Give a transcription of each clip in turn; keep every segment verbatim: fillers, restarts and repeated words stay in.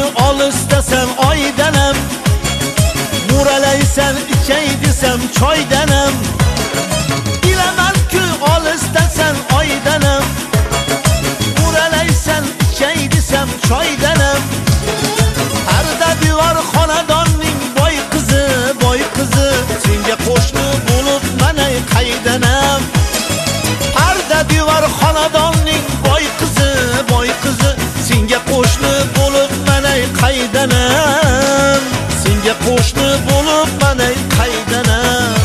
olisdasan oydanam, muralaysan ichay desam choydanam. Bilaman-ku olisdasan oydanam, muralaysan ichay desam choydanam. Arda divar xonadonning boy qizi, boy qizi, senga qo'shni bo'lib mana qaydanam. Arda divar xonadonning boy qizi, boy qizi, senga qo'shni bo'lib mana qaydanam. Senga qo'shni bo'lib mana qaydanam.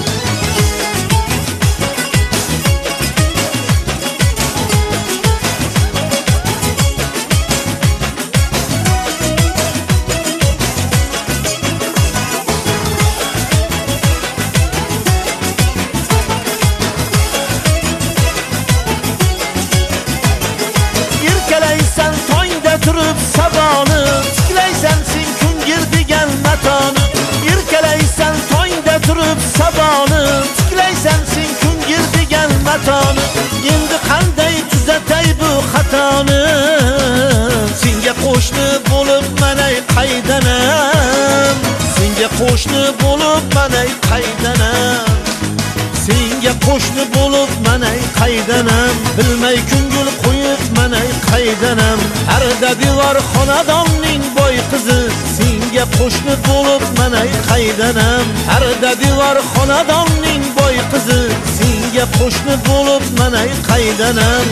Irkalaysan tongda turib saboni, tiklaysan sen kungir degan matoni. Irkalaysan tongda turib saboni, tiklaysan sen kungir degan matoni. Endi qanday tuzatay bu xatoni? Senga qo'shni bo'lib mana qaydanam. Senga qo'shni bo'lib mana qaydanam. Senga qo'shni bo'lib mana qaydanam. Bilmay ko'ngil qo'yib mana qaydanam. Arda divar xonadonning boy qizi, senga qo'shni bo'lib mana qaydanam. Arda divar xonadonning boy qizi, senga qo'shni bo'lib mana qaydanam.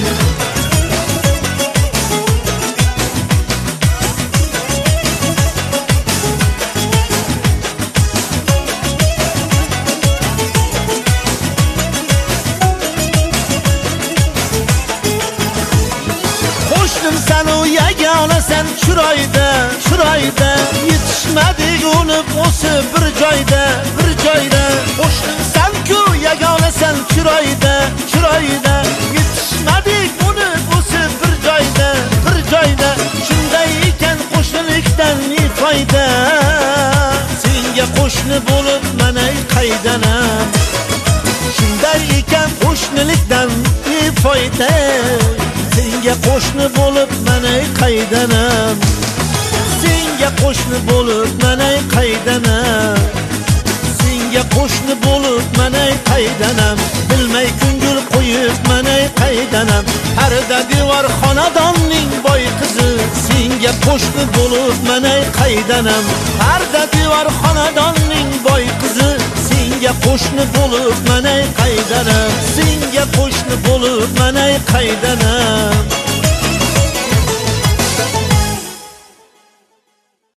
Sen o yagona sen chiroyda, chiroyda yetishmadik unib o'sib bir joyda, bir joyda. Qo'shnim sen-ku yagona sen chiroyda, chiroyda yetishmadik unib o'sib bir joyda, bir joyda. Shunday ekan qo'shnilikdan ne foyda? Senga qo'shni bo'lib mana qaydanam. Shunday ekan qo'shnilikdan ne foyda? Senga qo'shni bo'lib mana qaydanam. Senga qo'shni bo'lib mana qaydanam. Senga qo'shni bo'lib mana qaydanam. Bilmay ko'ngil qo'yib mana qaydanam. Arda divar xonadonning boy qizi, senga qo'shni bo'lib mana qaydanam. Arda divar xonadonning boy qizi, senga qo'shni bo'lib mana qaydanam. Senga qo'shni bo'lib mana qaydanam.